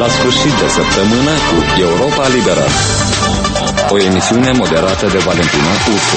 la sfârșit de săptămână cu Europa Liberă. O emisiune moderată de Valentina Ursu.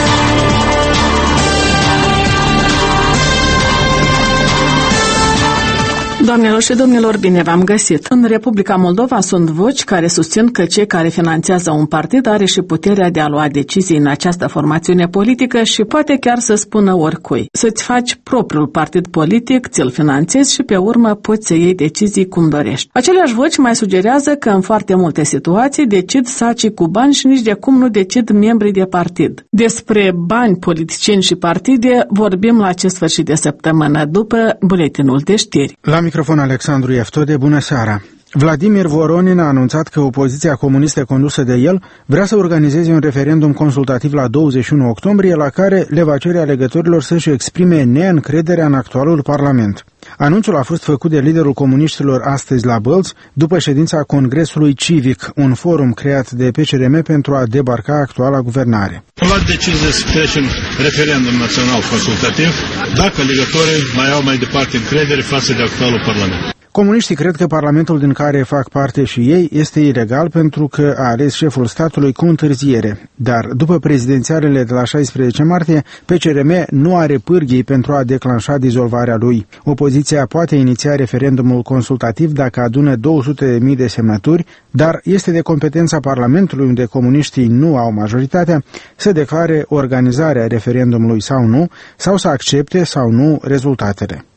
Doamnelor și domnilor, bine v-am găsit! În Republica Moldova sunt voci care susțin că cei care finanțează un partid are și puterea de a lua decizii în această formațiune politică și poate chiar să spună oricui. Să-ți faci propriul partid politic, ți-l finanțezi și pe urmă poți să iei decizii cum dorești. Aceleași voci mai sugerează că în foarte multe situații decid sacii cu bani și nici de cum nu decid membrii de partid. Despre bani, politicieni și partide vorbim la acest sfârșit de săptămână după buletinul de știri. La microfon Alexandru Eftode, bună seara! Vladimir Voronin a anunțat că opoziția comunistă condusă de el vrea să organizeze un referendum consultativ la 21 octombrie, la care le va cere alegătorilor să-și exprime neîncrederea în actualul parlament. Anunțul a fost făcut de liderul comuniștilor astăzi la Bălți, după ședința Congresului Civic, un forum creat de PCRM pentru a debarca actuala guvernare. Am luat decizie să trecem referendum național consultativ, dacă alegătorii mai au mai departe încredere față de actualul parlament. Comuniștii cred că parlamentul din care fac parte și ei este ilegal pentru că a ales șeful statului cu întârziere. Dar după prezidențialele de la 16 martie, PCRM nu are pârghii pentru a declanșa dizolvarea lui. Opoziția poate iniția referendumul consultativ dacă adună 200.000 de semnături, dar este de competența Parlamentului, unde comuniștii nu au majoritatea, să declare organizarea referendumului sau nu, sau să accepte sau nu rezultatele.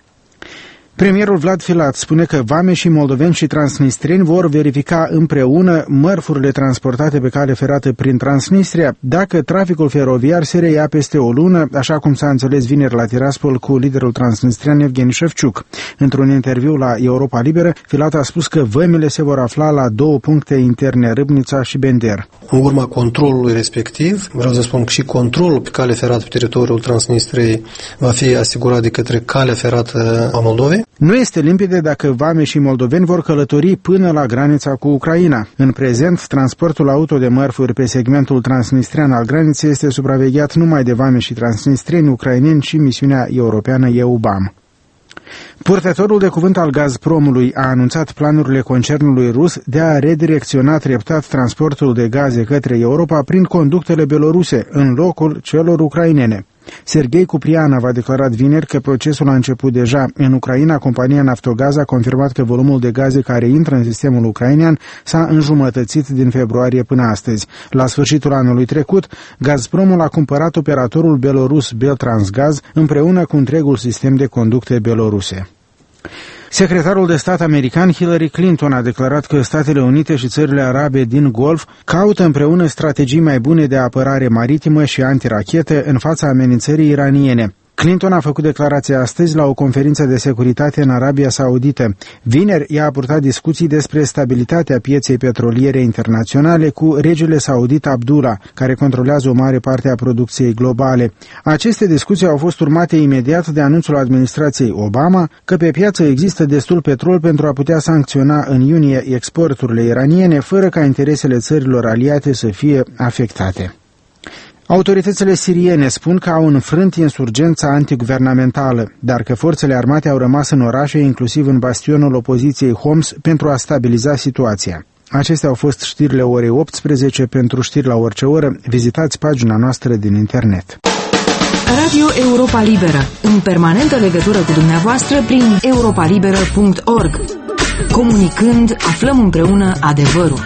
Premierul Vlad Filat spune că vameșii moldoveni și transnistreni vor verifica împreună mărfurile transportate pe cale ferată prin Transnistria dacă traficul feroviar se reia peste o lună, așa cum s-a înțeles vineri la Tiraspol cu liderul transnistrian Evgeni Șefciuc. Într-un interviu la Europa Liberă, Filat a spus că vămile se vor afla la 2 puncte interne, Râbnița și Bender. În urma controlului respectiv, vreau să spun că și controlul pe cale ferată pe teritoriul Transnistriei va fi asigurat de către calea ferată a Moldovei. Nu este limpede dacă vameșii moldoveni vor călători până la granița cu Ucraina. În prezent, transportul auto de mărfuri pe segmentul transnistrian al graniței este supravegheat numai de vameșii transnistreni, ucraineni și misiunea europeană EUBAM. Purtătorul de cuvânt al Gazpromului a anunțat planurile concernului rus de a redirecționa treptat transportul de gaze către Europa prin conductele beloruse, în locul celor ucrainene. Serghei Cuprianov a declarat vineri că procesul a început deja. În Ucraina, compania Naftogaz a confirmat că volumul de gaze care intră în sistemul ucrainean s-a înjumătățit din februarie până astăzi. La sfârșitul anului trecut, Gazpromul a cumpărat operatorul belorus Beltransgaz împreună cu întregul sistem de conducte beloruse. Secretarul de stat american Hillary Clinton a declarat că Statele Unite și țările arabe din Golf caută împreună strategii mai bune de apărare maritimă și antirachetă în fața amenințării iraniene. Clinton a făcut declarația astăzi la o conferință de securitate în Arabia Saudită. Vineri ea a purtat discuții despre stabilitatea pieței petroliere internaționale cu regele saudit Abdullah, care controlează o mare parte a producției globale. Aceste discuții au fost urmate imediat de anunțul administrației Obama că pe piață există destul petrol pentru a putea sancționa în iunie exporturile iraniene fără ca interesele țărilor aliate să fie afectate. Autoritățile siriene spun că au înfrânt insurgența antiguvernamentală, dar că forțele armate au rămas în orașe, inclusiv în bastionul opoziției Homs, pentru a stabiliza situația. Acestea au fost știrile orei 18. Pentru știri la orice oră, vizitați pagina noastră din internet. Radio Europa Liberă, în permanentă legătură cu dumneavoastră prin europalibera.org. Comunicând, aflăm împreună adevărul.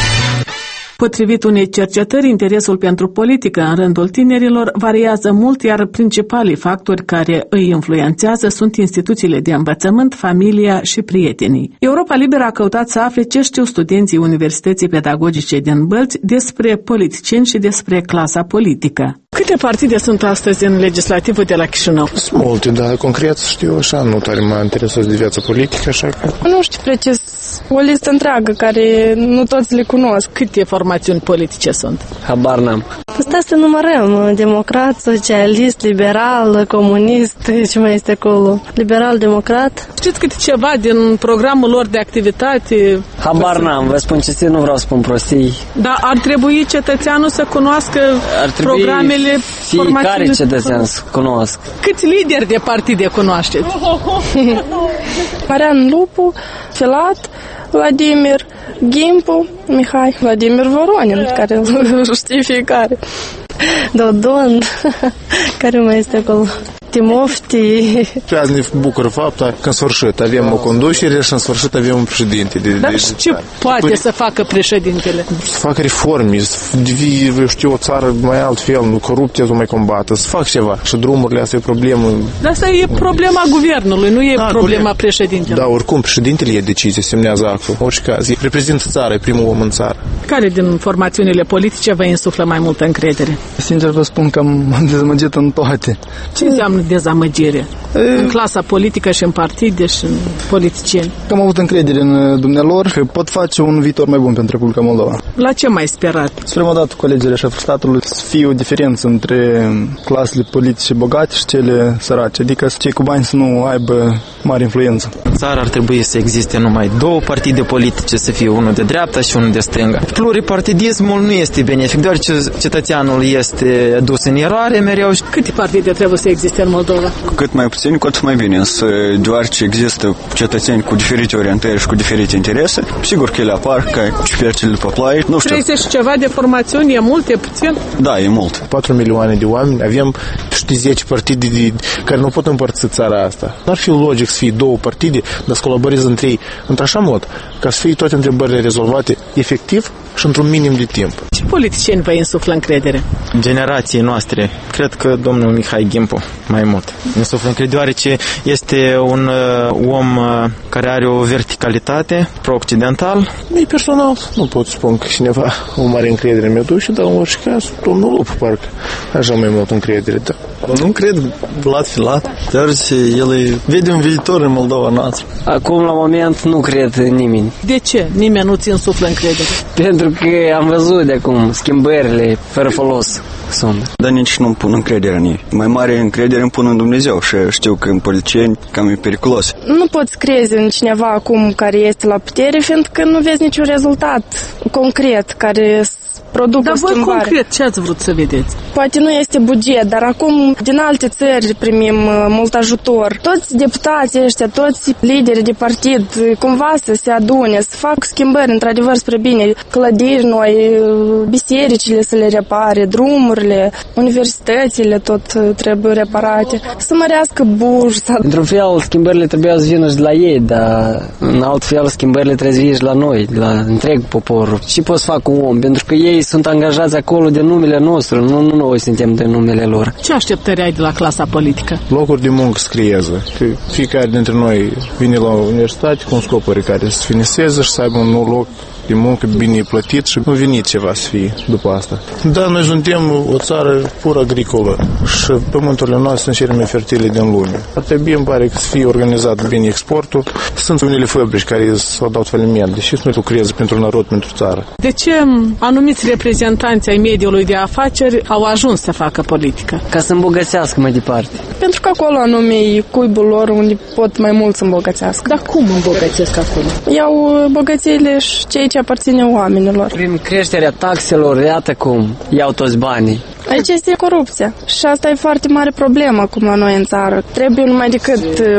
Potrivit unei cercetări, interesul pentru politică în rândul tinerilor variază mult, iar principalii factori care îi influențează sunt instituțiile de învățământ, familia și prietenii. Europa Liberă a căutat să afle ce știu studenții Universității Pedagogice din Bălți despre politicieni și despre clasa politică. Câte partide sunt astăzi în legislativul de la Chișinău? Sunt multe, dar concret știu așa, nu tare mă interesează de viața politică, așa că... Nu știu precis, o listă întreagă care nu toți le cunosc. Câte formațiuni politice sunt? Habar n-am. Stai să numărăm, democrat, socialist, liberal, comunist, ce mai este acolo? Liberal, democrat. Știți câte ceva din programul lor de activitate? Habar n-am, vă spun cinstit, nu vreau să spun prostii. Dar ar trebui cetățeanul să cunoască programele, fiecare cetățean să cunosc. Câți lideri de partide cunoașteți? Marian Lupu, Filat, Vladimir Gimpu, Mihai, Vladimir Voronin, care îl știe fiecare. Dodon, care mai este acolo? Timofti. Azi ne bucură faptul că în sfârșit avem o conducere și în sfârșit avem un președinte. Dar ce poate să facă președintele? Să facă reforme, să devii, eu știu, o țară mai altfel, nu corupția să mai combată, să facă ceva. Și drumurile astea e problemă. Dar asta e problema guvernului, nu e problema președintelui. Da, oricum președintele e decizie, semnează actul. În orice caz, reprezintă țara, e primul om în țară. Care din formațiunile politice vă insuflă mai multă încredere? Sincer vă spun că am dezamăgit în toate. Ce înseamnă dezamăgire? În clasa politică și în partide și în politicieni. Am avut încredere în dumnealor că pot face un viitor mai bun pentru Republica Moldova. La ce mai sperat? Spre prima dată cu alegerea șefului statului să fie o diferență între clasele politice bogate și cele sărace, adică cei cu bani să nu aibă mare influență. În țară ar trebui să existe numai două partide politice, să fie unul de dreapta și unul de stânga. Pluripartidismul nu este benefic, deoarece cetățeanul este dus în eroare mereu. Câte partide trebuie să existe în Moldova? Cu cât mai puțin, cu atât mai bine. Însă, deoarece există cetățeni cu diferite orientări și cu diferite interese, sigur că ele apar ca ciupercile după ploaie. Nu știu. 30 și ceva de formațiuni, e mult, e puțin? Da, e mult. 4 milioane de oameni, avem 10 partide care nu pot împărți țara asta. N-ar fi logic să fie două partide, dar să colaboreze între ei într-așa mod, ca să fie toate întrebările rezolvate efectiv și într-un minim de timp. Ce politicieni vă insuflă încredere? Generației noastre, cred că domnul Mihai Gimpu mai mult. Insuflă încredere, deoarece este un om care are o verticalitate pro-occidental. Mie personal nu pot spun că cineva o mare încredere mi-a dus, dar în orice caz, domnul Lupu parcă așa mai mult încredere. Da. Nu cred lat fi lat, deoarece el vede un viitor în Moldova noastră. Acum, la moment, nu cred nimeni. De ce? Nimeni nu ți insuflă încredere? Pentru că am văzut de acum schimbările fără folos sunt. Dar nici nu pun încredere în ei. Mai mare încredere îmi pun în Dumnezeu și știu că în politicieni cam e periculos. Nu poți crezi în cineva acum care este la putere, fiindcă nu vezi niciun rezultat concret care produc o schimbare. Dar voi concret ce ați vrut să vedeți? Poate nu este buget, dar acum din alte țări primim mult ajutor. Toți deputații ăștia, toți liderii de partid, cumva să se adune, să facă schimbări într-adevăr spre bine. Clădiri noi, bisericile să le repare, drumurile, universitățile tot trebuie reparate, să mărească bursa. Într-un fel, schimbările trebuiau să vină și de la ei, dar în alt fel, schimbările trebuie să vină și la noi, de la întreg poporul. Și pot să fac un om, pentru că ei sunt angajați acolo de numele nostru, nu noi suntem de numele lor. Ce așteptări ai de la clasa politică? Locuri de muncă să creeze. Că fiecare dintre noi vine la universitate cu un scop care să finiseze și să aibă un nou loc de muncă bine plătit și nu vine ceva să fie după asta. Da, noi suntem o țară pur agricolă și pământurile noastre sunt cele mai fertile din lume. Ar trebui, îmi pare, că să fie organizat bine exportul. Sunt unele fabrici care s-au dat faliment, deși nu lucrează pentru narod, pentru țară. De ce anumiți reprezentanți ai mediului de afaceri au ajuns să facă politică? Ca să îmbogățească mai departe. Pentru că acolo anume e cuibul lor unde pot mai mult să îmbogățească. Dar cum îmbogățesc acolo? Iau bogățiile și cei ce aparține oamenilor. Prin creșterea taxelor, iată cum iau toți banii. Aici este corupția și asta e foarte mare problemă acum la noi în țară. Trebuie numai decât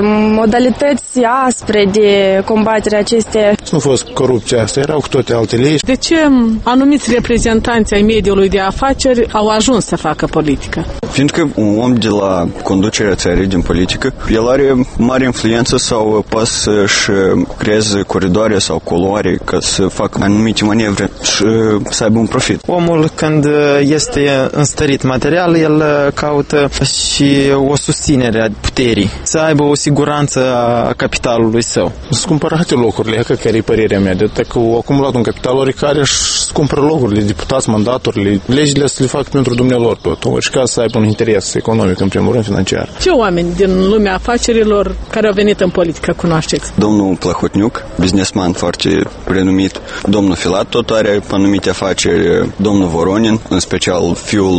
modalități aspre de combatere acestea. Nu a fost corupția asta, erau cu toate alte legi. De ce anumiți reprezentanți ai mediului de afaceri au ajuns să facă politică? Fiindcă un om de la conducerea țării din politică, el are mare influență sau poate să-și creeze coridoare sau culoare ca să facă anumite manevre și să aibă un profit. Omul, când este înstărit material, el caută și o susținere a puterii, să aibă o siguranță a capitalului său. Să cumpărate locurile, care e părerea mea, de că au acumulat un capital oricare și cumpără locurile, deputați, mandaturile, legile să le fac pentru dumnealor tot, și ca să aibă un interes economic, în primul rând financiar. Ce oameni din lumea afacerilor care au venit în politică cunoașteți? Domnul Plahotniuc, businessman foarte renumit, domnul Filat tot are anumite afaceri, domnul Voronin, în special fiul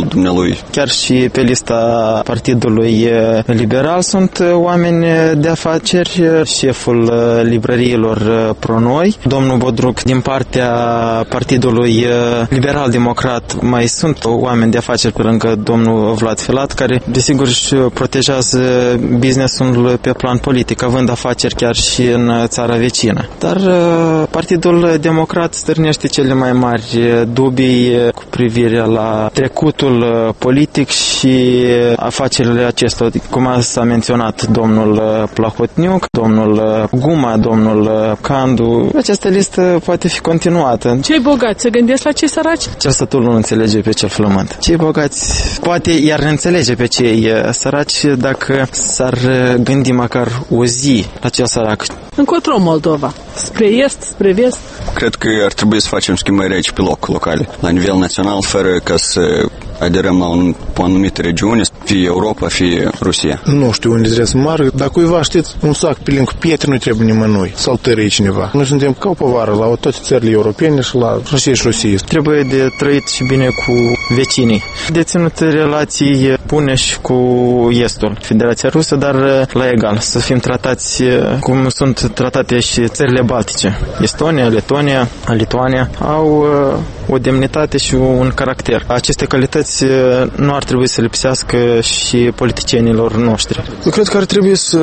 dumnealui. Chiar și pe lista Partidului Liberal sunt oameni de afaceri, șeful librăriilor Pronoi, domnul Bodruc din partea Partidului Liberal-Democrat. Mai sunt oameni de afaceri pe lângă domnul Vlad Filat, care desigur își protejează business-ul pe plan politic, având afaceri chiar și în țara vecină. Dar Partidul Democrat stârnește cele mai mari dubii cu privire la trecutul politic și afacerile acestor, cum s-a menționat domnul Plahotniuc, domnul Guma, domnul Candu. Această listă poate fi continuată. Cei bogați se gândesc la cei săraci? Cercetătorul nu înțelege pe cel flământ. Cei bogați poate iar înțelege pe cei săraci dacă s-ar gândi măcar o zi la cel sărac. Încotro Moldova? Spre est, spre vest? Cred că ar trebui să facem schimbări aici pe loc, locale, la nivel național, fără ca să aderăm la o anumită regiune, fie Europa, fie Rusia. Nu știu unde trebuie să meargă, dar cuiva, știți, un sac plin cu pietre nu trebuie nimănui, să-l tărâie cineva. Noi suntem ca o povară la toate țările europene și la Rusia și Rusia. Trebuie de trăit și bine cu vecinii. De ținut relații bune și cu estul, Federația Rusă, dar la egal, să fim tratați cum sunt tratate și țările baltice. Estonia, Letonia, Lituania au o demnitate și un caracter. Aceste calități nu ar trebui să lipsească și politicienilor noștri. Eu cred că ar trebui să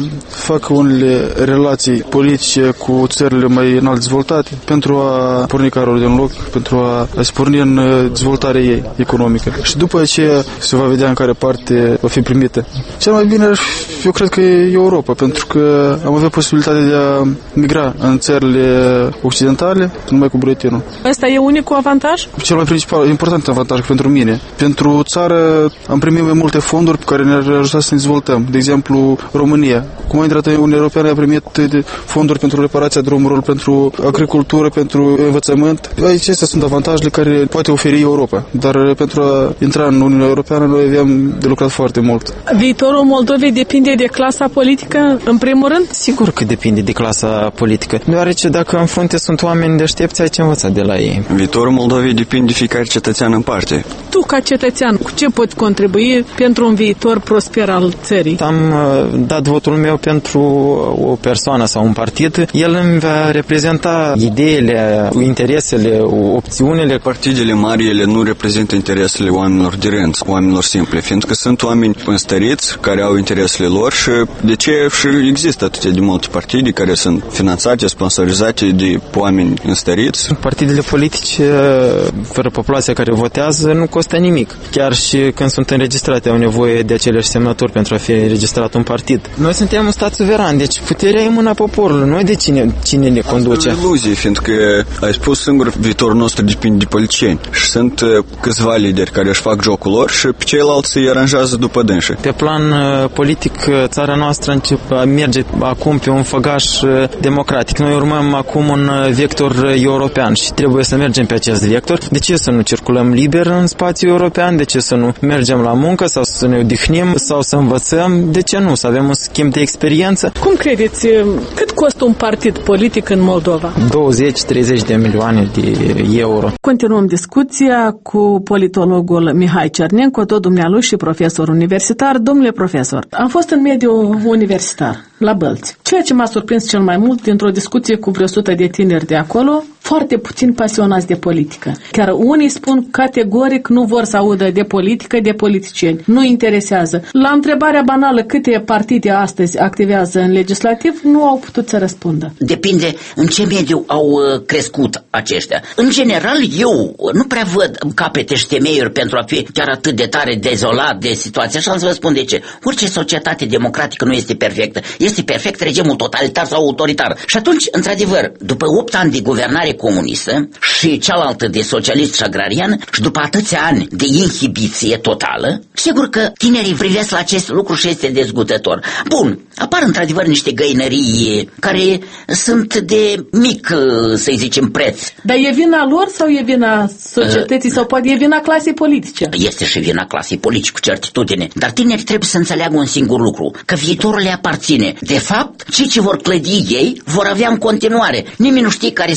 facă unele relații politice cu țările mai înalt dezvoltate pentru a porni carul din loc, pentru a se porni în dezvoltarea ei economică. Și după aceea se va vedea în care parte va fi primită. Cel mai bine, eu cred că e Europa, pentru că am avea posibilitatea de a migra în țările occidentale, numai cu buletinul. Ăsta e unicul avantaj? Cel mai principal, important avantaj pentru mine. Pentru țară am primit mai multe fonduri pe care ne-ar ajuta să ne dezvoltăm. De exemplu, România. Cum a intrat în Uniunea Europeană, a primit fonduri pentru reparația drumurilor, pentru agricultură, pentru învățământ. Aici acestea sunt avantajele care poate oferi Europa. Dar pentru a intra în Uniunea Europeană, noi aveam de lucrat foarte mult. Viitorul Moldovei depinde de clasa politică, în primul rând? Sigur că depinde de clasa politică, deoarece dacă în frunte sunt oameni deștepți, ai ce învăța de la ei. Viitorul Moldovei depinde de fiecare cetățean în parte. Tu, ca cetățean, cu ce poți contribui pentru un viitor prosper al țării? Am dat votul meu pentru o persoană sau un partid. El îmi va reprezenta ideile, interesele, opțiunile. Partidele mari, ele nu reprezintă interesele oamenilor de rând, oamenilor simple, fiindcă sunt oameni înstăriți care au interesele lor și de ce și există atâtea de multe partide care sunt finanțate, sponsorizate de oameni înstăriți. Partidele politice, fără populația care votează, nu costă nimic. Chiar și când sunt înregistrate, au nevoie de aceleași semnături pentru a fi înregistrat un partid. Noi suntem un stat suveran, deci puterea e în mâna poporului, noi de cine ne conduce. Asta e iluzie, fiindcă ai spus singur, viitorul nostru depinde de politicieni. Și sunt câțiva lideri care își fac jocul lor și pe ceilalți îi aranjează după dânșe. Pe plan politic, țara noastră merge acum pe un făgaș democratic. Noi urmăm acum un vector european și trebuie să mergem pe acest vector. De ce să nu circulăm liber în spațiul european? De ce să nu mergem la muncă sau să ne odihnim sau să învățăm? De ce nu? Să avem un schimb de experiență? Cum credeți? Cât costă un partid politic în Moldova? 20-30 de milioane de euro. Continuăm discuția cu politologul Mihai Cernencu, tot dumnealui și profesor universitar. Domnule profesor, am fost în mediul universitar, la Bălți. Ceea ce m-a surprins cel mai mult dintr-o discuție cu vreo 100 de tineri de acolo, foarte puțin pasionați de politică. Chiar unii spun categoric nu vor să audă de politică, de politicieni. Nu interesează. La întrebarea banală câte partide astăzi activează în legislativ, nu au putut să răspundă. Depinde în ce mediu au crescut aceștia. În general, eu nu prea văd capete și temeiuri pentru a fi chiar atât de tare dezolat de situație. Așa am să vă spun de ce. Orice societate democratică nu este perfectă. Este perfect regimul totalitar sau autoritar. Și atunci, într-adevăr, după 8 ani de guvernare comunistă și cealaltă de socialist și agrarian și după atâția ani de inhibiție totală, sigur că tinerii privesc la acest lucru și este dezgustător. Bun, apar într-adevăr niște găinării care sunt de mic, să-i zicem, preț. Dar e vina lor sau e vina societății sau poate e vina clasei politice? Este și vina clasei politice, cu certitudine. Dar tinerii trebuie să înțeleagă un singur lucru, că viitorul le aparține. De fapt, cei ce vor clădi ei vor avea în continuare. Nimeni nu știe care sunt doleanțele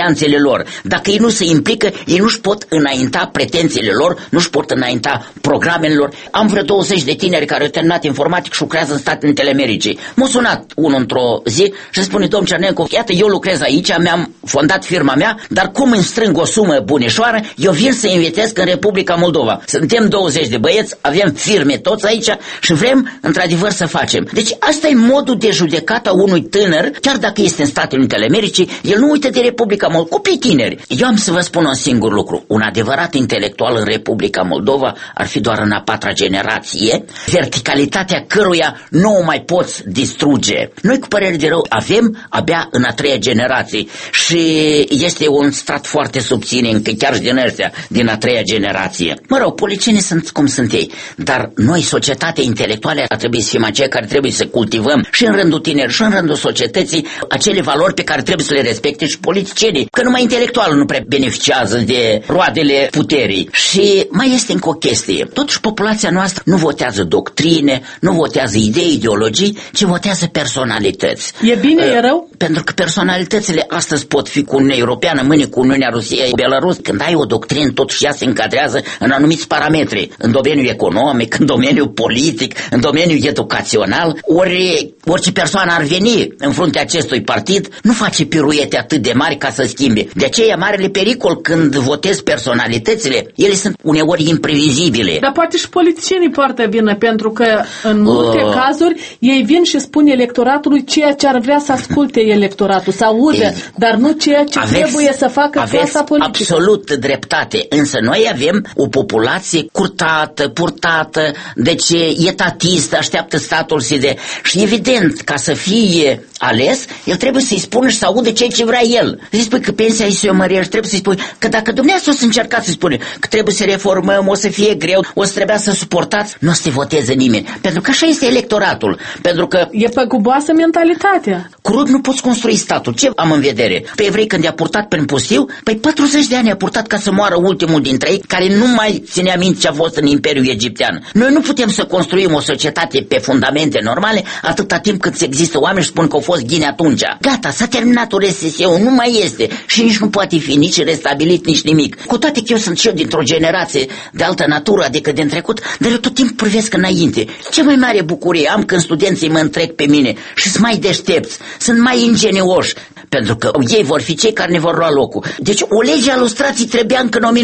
alianțele lor. Dacă ei nu se implică, ei nu-și pot înainta pretențiile lor, nu-și pot înainta programele lor. Am vreo 20 de tineri care au terminat informatic și lucrează în Statele Unite ale Americii. M-a sunat unul într-o zi și spune: domn Cernencu, iată, eu lucrez aici, mi-am fondat firma mea, dar cum îmi strâng o sumă bunișoară, eu vin să invitesc în Republica Moldova. Suntem 20 de băieți, avem firme toți aici și vrem într-adevăr să facem. Deci asta e modul de judecată a unui tânăr, chiar dacă este în Statele Unite ale Americii, el nu uită de Republica Moldova. Copii tineri. Eu am să vă spun un singur lucru. Un adevărat intelectual în Republica Moldova ar fi doar în a 4-a generație, verticalitatea căruia nu o mai poți distruge. Noi, cu părere de rău, avem abia în a 3-a generație și este un strat foarte subțire, încă chiar și din ăștia, din a 3-a generație. Mă rog, politicienii sunt cum sunt ei, dar noi, societatea intelectuală, ar trebui să fim aceia care trebuie să cultivăm și în rândul tineri și în rândul societății acele valori pe care trebuie să le respecte și politicienii, că numai intelectualul nu prea beneficiază de roadele puterii. Și mai este încă o chestie. Totuși, populația noastră nu votează doctrine, nu votează idei, ideologii, ci votează personalități. E bine, e rău? Pentru că personalitățile astăzi pot fi cu Uniunea Europeană, mâine cu Uniunea Rusiei, Belarus. Când ai o doctrină, totuși ea se încadrează în anumiți parametri, în domeniul economic, în domeniul politic, în domeniul educațional. Orice persoană ar veni în fruntea acestui partid, nu face piruete atât de mari ca să schimbe. De aceea e marele pericol când votezi personalitățile, ele sunt uneori imprevizibile. Dar poate și politicienii poartă vină, pentru că în multe cazuri ei vin și spun electoratului ceea ce ar vrea să asculte electoratul, să audă, dar nu ceea ce trebuie să facă clasa politică. Absolut dreptate, însă noi avem o populație curtată, purtată, deci etatistă, așteaptă statul să de. Și evident, ca să fie ales, el trebuie să-i spună și să audă ceea ce vrea el. Să-i spui că pensia îi se mărește, trebuie să-i spui că dacă dumneavoastră o să încercați să-i spune că trebuie să reformăm, o să fie greu, o să trebuia să suportați, nu o să te voteze nimeni. Pentru că așa este electoratul. Pentru că e păguboasă mentalitatea. Crud nu poți construi statul. Ce am în vedere? Pe evrei când i-a purtat prin pustiu, păi 40 de ani a purtat ca să moară ultimul dintre ei, care nu mai ținea minte ce a fost în Imperiul Egiptean. Noi nu putem să construim o societate pe fundamente normale atâta timp cât există oameni și spun că au fost ghini atunci. Gata, s-a terminat RSS-ul, nu mai este și nici nu poate fi nici restabilit, nici nimic. Cu toate că eu sunt și eu dintr-o generație de altă natură, adică din trecut, dar eu tot timpul privesc înainte. Ce mai mare bucurie am când studenții mă întrec pe mine și sunt mai deștepți, sunt mai ingenioși, pentru că ei vor fi cei care ne vor lua locul. Deci o lege a lustrației trebuia încă în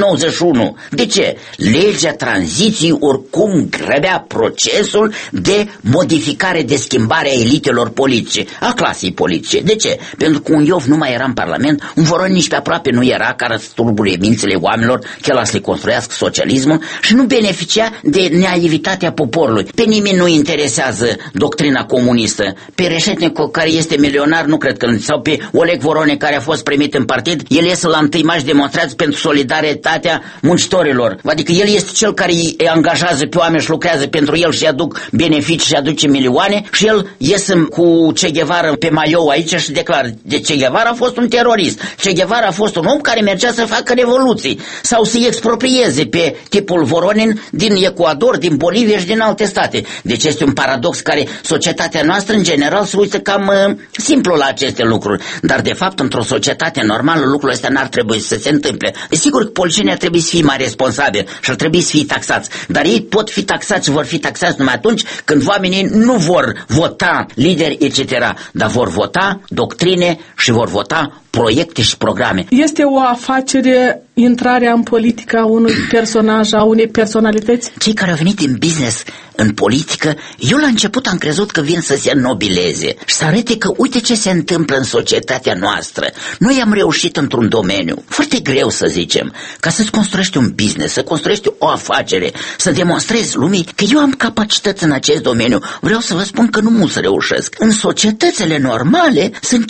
1991. De ce? Legea tranziției oricum grăbea procesul de modificare, de schimbare a elitelor politice, a clasei politice. De ce? Pentru că un Iov nu mai era în Parlament, un Voron nici pe aproape nu era care să tulbure mințile oamenilor, că el să le construiască socialismul și nu beneficia de naivitatea poporului. Pe nimeni nu interesează doctrina comunistă. Pe Reșetnicu, care este milionar, nu cred că, sau pe Oleg Vorone, care a fost primit în partid, el iese la întâi mași demonstrați pentru solidaritatea muncitorilor. Adică el este cel care îi angajează pe oameni și lucrează pentru el și aduc beneficii și aduce milioane și el iese cu Che Guevara pe maiou aici și declară de Che Guevara a fost un terorist. Che Guevara a fost un om care mergea să facă revoluții sau să-i exproprieze pe tipul Voronin din Ecuador, din Bolivia și din alte state. Deci este un paradox care societatea noastră în general se uită cam simplu la aceste lucruri. Dar de fapt într-o societate normală lucrul ăsta n-ar trebui să se întâmple. E sigur că politicienii ar trebui să fie mai responsabili și ar trebui să fie taxați. Dar ei pot fi taxați și vor fi taxați numai atunci când oamenii nu vor vota lideri, etc. Dar vor vota doctrine și vor vota proiecte și programe. Este o afacere intrarea în politică a unui personaj, a unei personalități? Cei care au venit în business, în politică, eu la început am crezut că vin să se nobileze și să arate că uite ce se întâmplă în societatea noastră. Noi am reușit într-un domeniu foarte greu, să zicem, ca să-ți construiești un business, să construiești o afacere, să demonstrezi lumii că eu am capacități în acest domeniu. Vreau să vă spun că nu mulți reușesc. În societățile normale sunt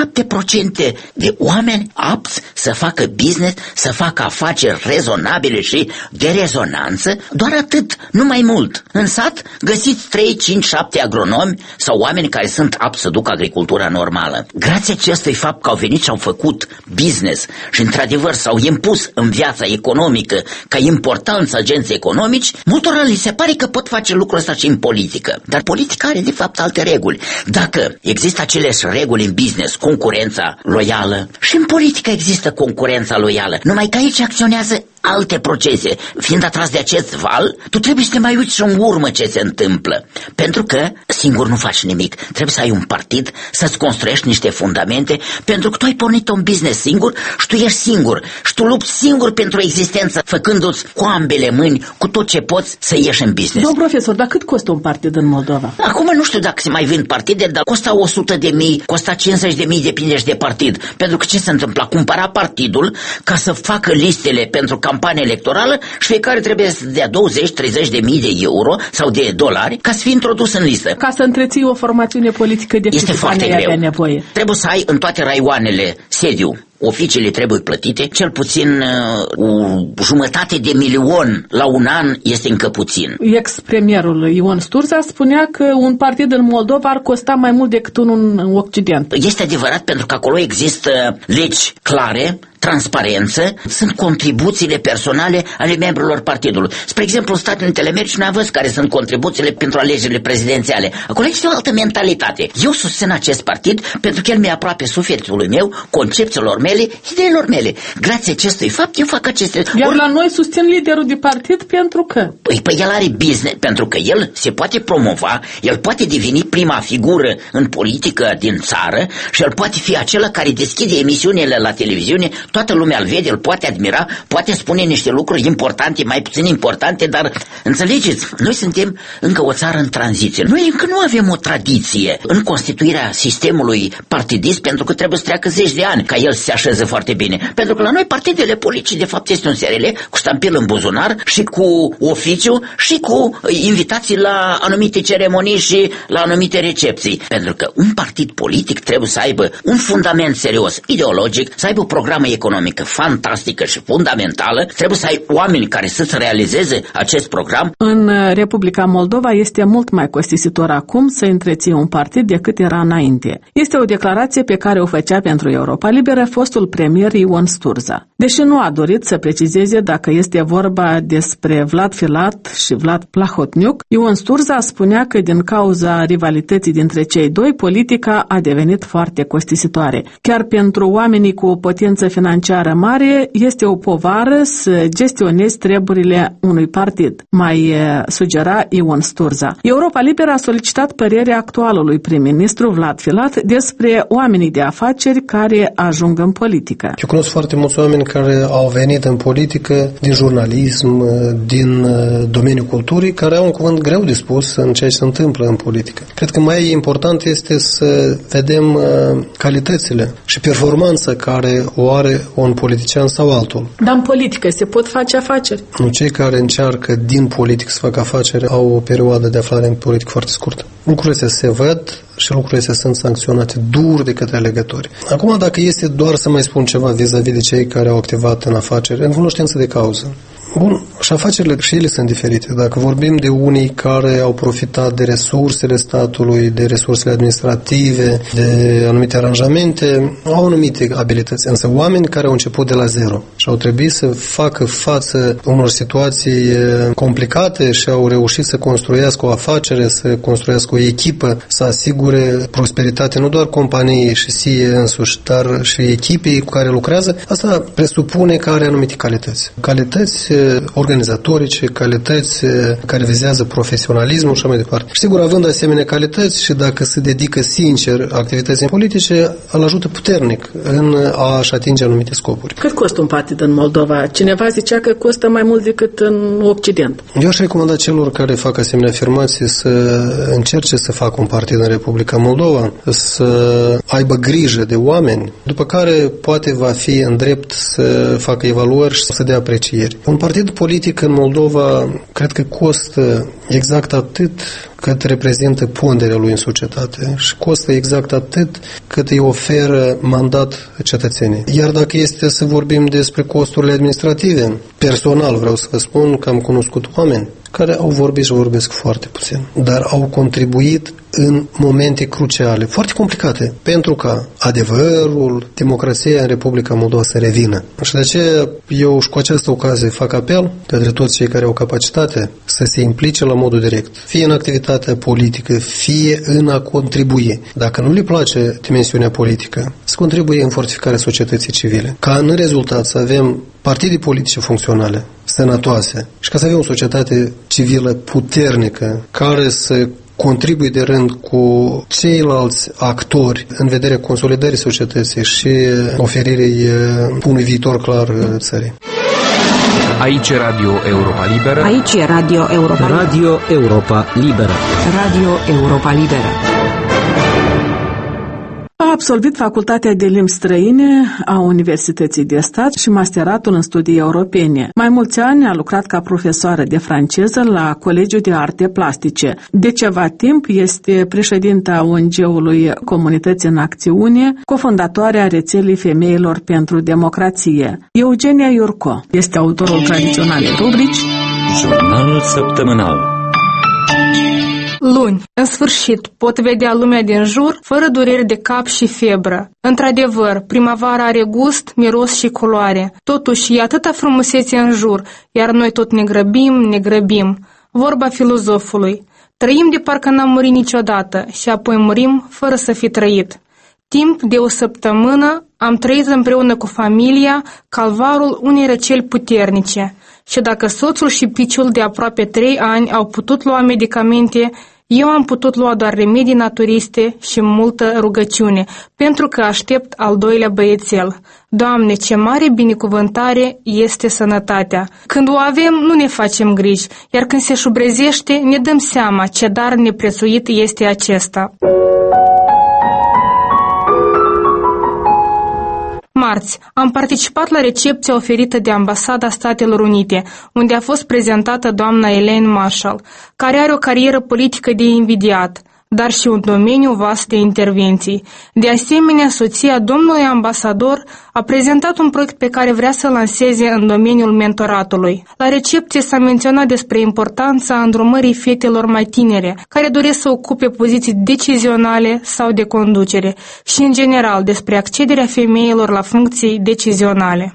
5-7% de oameni apți să facă business, să facă afaceri rezonabile și de rezonanță, doar atât, nu mai mult. În sat găsiți 3, 5, 7 agronomi sau oameni care sunt apți să ducă agricultura normală. Grație acestui fapt că au venit și au făcut business și într-adevăr s-au impus în viața economică ca importanță agenții economici, multora li se pare că pot face lucrul ăsta și în politică. Dar politica are de fapt alte reguli. Dacă există aceleași reguli în business, concurența loială, loială. Și în politică există concurența loială, numai că aici acționează alte procese. Fiind atras de acest val, tu trebuie să te mai uiți și în urmă ce se întâmplă. Pentru că singur nu faci nimic. Trebuie să ai un partid, să-ți construiești niște fundamente, pentru că tu ai pornit un business singur și tu ești singur. Și tu lupți singur pentru existență, făcându-ți cu ambele mâini, cu tot ce poți, să ieși în business. Domnul profesor, dar cât costă un partid în Moldova? Acum nu știu dacă se mai vând partide, dar costa 100.000, costa 50.000, depinde și de partid. Pentru că ce se întâmplă? Cumpăra partidul ca să facă listele pentru campanie electorală și fiecare trebuie să dea 20-30.000 de euro sau de dolari ca să fie introdus în listă. Ca să întreții o formațiune politică de este foarte greu. Nevoie. Trebuie să ai în toate raioanele sediu. Oficiile trebuie plătite, cel puțin o jumătate de milion la un an este încă puțin. Ex-premierul Ion Sturza spunea că un partid în Moldova ar costa mai mult decât unul în Occident. Este adevărat, pentru că acolo există legi clare, transparență, sunt contribuțiile personale ale membrilor partidului. Spre exemplu, în Statele Unite ale Americii noi am văzut care sunt contribuțiile pentru alegerile prezidențiale. Acolo este o altă mentalitate. Eu susțin acest partid pentru că el mi-e aproape sufletului meu, concepțiilor mele, ideilor mele. Grație acestui fapt, eu fac aceste... Iar la noi susțin liderul de partid pentru că... Păi el are business, pentru că el se poate promova, el poate deveni prima figură în politică din țară și el poate fi acela care deschide emisiunile la televiziune. Toată lumea îl vede, îl poate admira, poate spune niște lucruri importante, mai puțin importante, dar înțelegeți, noi suntem încă o țară în tranziție. Noi încă nu avem o tradiție în constituirea sistemului partidist, pentru că trebuie să treacă 10 de ani ca el să se așeze foarte bine. Pentru că la noi partidele politice de fapt este un SRL cu ștampil în buzunar și cu oficiu și cu invitații la anumite ceremonii și la anumite recepții. Pentru că un partid politic trebuie să aibă un fundament serios, ideologic, să aibă o programă economică fantastică și fundamentală, trebuie să ai oameni care să-ți realizeze acest program. În Republica Moldova este mult mai costisitor acum să întreții un partid decât era înainte. Este o declarație pe care o făcea pentru Europa Liberă fostul premier Ion Sturza. Deși nu a dorit să precizeze dacă este vorba despre Vlad Filat și Vlad Plahotniuc, Ion Sturza spunea că din cauza rivalității dintre cei doi, politica a devenit foarte costisitoare. Chiar pentru oamenii cu o potență financiară mare este o povară să gestionezi treburile unui partid, mai sugera Ion Sturza. Europa Liberă a solicitat părerea actualului prim-ministru Vlad Filat despre oamenii de afaceri care ajung în politică. Eu cunosc foarte mulți oameni care au venit în politică din jurnalism, din domeniul culturii, care au un cuvânt greu de spus în ceea ce se întâmplă în politică. Cred că mai important este să vedem calitățile și performanța care o are un politician sau altul. Dar în politică se pot face afaceri? Nu, cei care încearcă din politică să facă afaceri au o perioadă de aflare în politică foarte scurtă. Lucrurile se văd și lucrurile sunt sancționate dur de către alegători. Acum, dacă este doar să mai spun ceva vis-a-vis de cei care au activat în afaceri, în cunoștință de cauză. Bun, și afacerile și ele sunt diferite. Dacă vorbim de unii care au profitat de resursele statului, de resursele administrative, de anumite aranjamente, au anumite abilități. Însă oameni care au început de la zero și au trebuit să facă față unor situații complicate și au reușit să construiască o afacere, să construiască o echipă, să asigure prosperitate nu doar companiei și SIE însuși, dar și echipei cu care lucrează, asta presupune că are anumite calități. Calități organizatorice, calități care vizează profesionalismul și mai departe. Și sigur, având asemenea calități și dacă se dedică sincer activității politice, îl ajută puternic în a-și atinge anumite scopuri. Cât costă un partid în Moldova? Cineva zicea că costă mai mult decât în Occident. Eu aș recomanda celor care fac asemenea afirmații să încerce să facă un partid în Republica Moldova, să aibă grijă de oameni, după care poate va fi în drept să facă evaluări și să dea aprecieri. Un partid politic în Moldova cred că costă exact atât cât reprezintă ponderea lui în societate și costă exact atât cât îi oferă mandat cetățenii. Iar dacă este să vorbim despre costurile administrative, personal vreau să vă spun că am cunoscut oameni care au vorbit și vorbesc foarte puțin, dar au contribuit în momente cruciale, foarte complicate, pentru ca adevărul, democrația în Republica Moldova să revină. Și de aceea eu și cu această ocazie fac apel către toți cei care au capacitate să se implice la modul direct, fie în activitatea politică, fie în a contribui. Dacă nu le place dimensiunea politică, să contribuie în fortificarea societății civile. Ca în rezultat să avem partide politice funcționale, sănătoase și ca să avem o societate civilă puternică care să contribuie de rând cu ceilalți actori în vederea consolidării societății și oferirii unui viitor clar țării. Aici e Radio Europa Liberă. Aici e Radio Europa Liberă. Radio Europa Liberă. Radio Europa Liberă. A absolvit Facultatea de Limbi Străine a Universității de Stat și masteratul în studii europene. Mai mulți ani a lucrat ca profesoară de franceză la Colegiul de Arte Plastice. De ceva timp este președinta ONG-ului Comunități în Acțiune, cofondatoarea rețelei Femeilor pentru Democrație. Eugenia Iurco este autorul tradiționalei rubrici Jurnalul săptămânal. Luni, în sfârșit, pot vedea lumea din jur fără dureri de cap și febră. Într-adevăr, primăvara are gust, miros și culoare. Totuși, e atâta frumusețe în jur, iar noi tot ne grăbim. Vorba filozofului. Trăim de parcă n-am murit niciodată și apoi murim fără să fi trăit. Timp de o săptămână am trăit împreună cu familia calvarul unei răceli puternice. Și dacă soțul și piciul de aproape 3 ani au putut lua medicamente, eu am putut lua doar remedii naturiste și multă rugăciune, pentru că aștept al doilea băiețel. Doamne, ce mare binecuvântare este sănătatea! Când o avem, nu ne facem griji, iar când se șubrezește, ne dăm seama ce dar neprețuit este acesta. Marți, am participat la recepția oferită de Ambasada Statelor Unite, unde a fost prezentată doamna Elaine Marshall, care are o carieră politică de invidiat, dar și un domeniu vast de intervenții. De asemenea, soția domnului ambasador a prezentat un proiect pe care vrea să lanseze în domeniul mentoratului. La recepție s-a menționat despre importanța îndrumării fetelor mai tinere, care doresc să ocupe poziții decizionale sau de conducere, și în general despre accederea femeilor la funcții decizionale.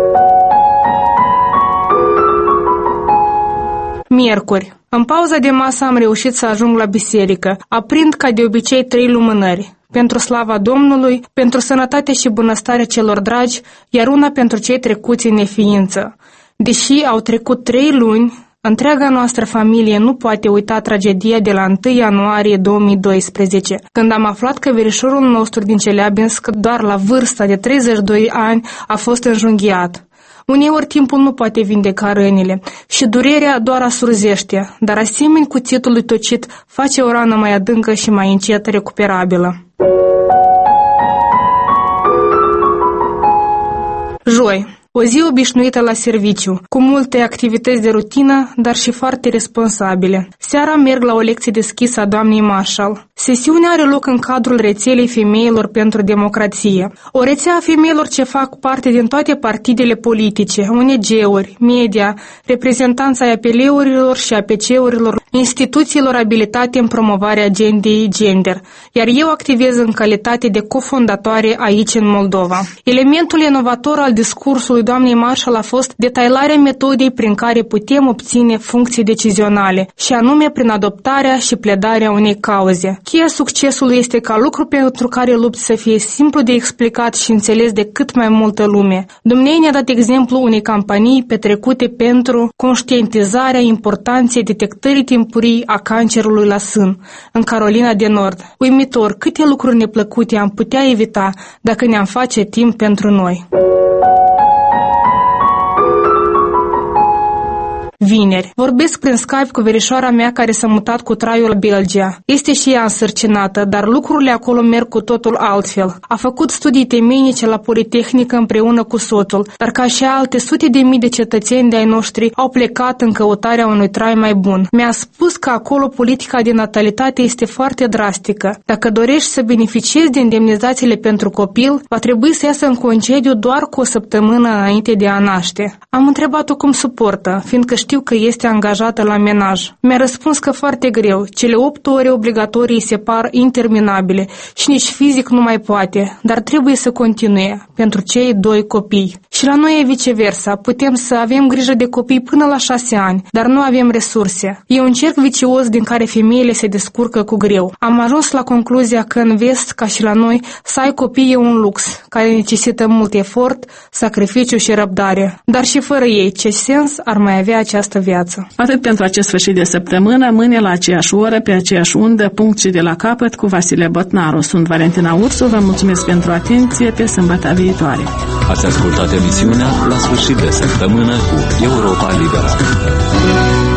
Miercuri. În pauza de masă am reușit să ajung la biserică, aprind ca de obicei 3 lumânări, pentru slava Domnului, pentru sănătatea și bunăstarea celor dragi, iar una pentru cei trecuți în neființă. Deși au trecut 3 luni, întreaga noastră familie nu poate uita tragedia de la 1 ianuarie 2012, când am aflat că verișorul nostru din Celeabinsk, doar la vârsta de 32 ani, a fost înjunghiat. Uneori timpul nu poate vindeca rănile și durerea doar asurzește, dar asemeni cuțitului tocit face o rană mai adâncă și mai încet recuperabilă. Joi. O zi obișnuită la serviciu, cu multe activități de rutină, dar și foarte responsabile. Seara merg la o lecție deschisă a doamnei Marshall. Sesiunea are loc în cadrul rețelei Femeilor pentru Democrație. O rețea a femeilor ce fac parte din toate partidele politice, ONG-uri, media, reprezentanța ai APL-urilor și APC-urilor, instituțiilor abilitate în promovarea agendei gender, iar eu activez în calitate de cofondatoare aici în Moldova. Elementul inovator al discursului doamnei Marshall a fost detailarea metodei prin care putem obține funcții decizionale, și anume prin adoptarea și pledarea unei cauze. Cheia succesului este ca lucru pentru care lupți să fie simplu de explicat și înțeles de cât mai multă lume. Dumnezeu ne-a dat exemplu unei campanii petrecute pentru conștientizarea importanței detectării timpurii a cancerului la sân, în Carolina de Nord. Uimitor, câte lucruri neplăcute am putea evita dacă ne-am face timp pentru noi. Vineri. Vorbesc prin Skype cu verișoara mea care s-a mutat cu traiul la Belgia. Este și ea însărcinată, dar lucrurile acolo merg cu totul altfel. A făcut studii temeinice la Politehnică împreună cu soțul, dar ca și alte sute de mii de cetățeni de-ai noștri au plecat în căutarea unui trai mai bun. Mi-a spus că acolo politica de natalitate este foarte drastică. Dacă dorești să beneficiezi de indemnizațiile pentru copil, va trebui să iasă în concediu doar cu o săptămână înainte de a naște. Am întrebat-o cum suportă, fiindcă știu știu că este angajată la menaj. Mi-a răspuns că foarte greu, cele 8 ore obligatorii se par interminabile și nici fizic nu mai poate, dar trebuie să continue pentru cei 2 copii. Și la noi e viceversa, putem să avem grijă de copii până la 6 ani, dar nu avem resurse. E un cerc vicios din care femeile se descurcă cu greu. Am ajuns la concluzia că în vest, ca și la noi, să ai copii e un lux, care necesită mult efort, sacrificiu și răbdare. Dar și fără ei, ce sens ar mai avea această viață? Atât pentru acest sfârșit de săptămână, mâine la aceeași oră, pe aceeași undă, punct și de la capăt, cu Vasile Botnaru. Sunt Valentina Ursu, vă mulțumesc pentru atenție, pe sâmbătă viitoare. Ați ascultat emisiunea La sfârșit de săptămână cu Europa Liberă.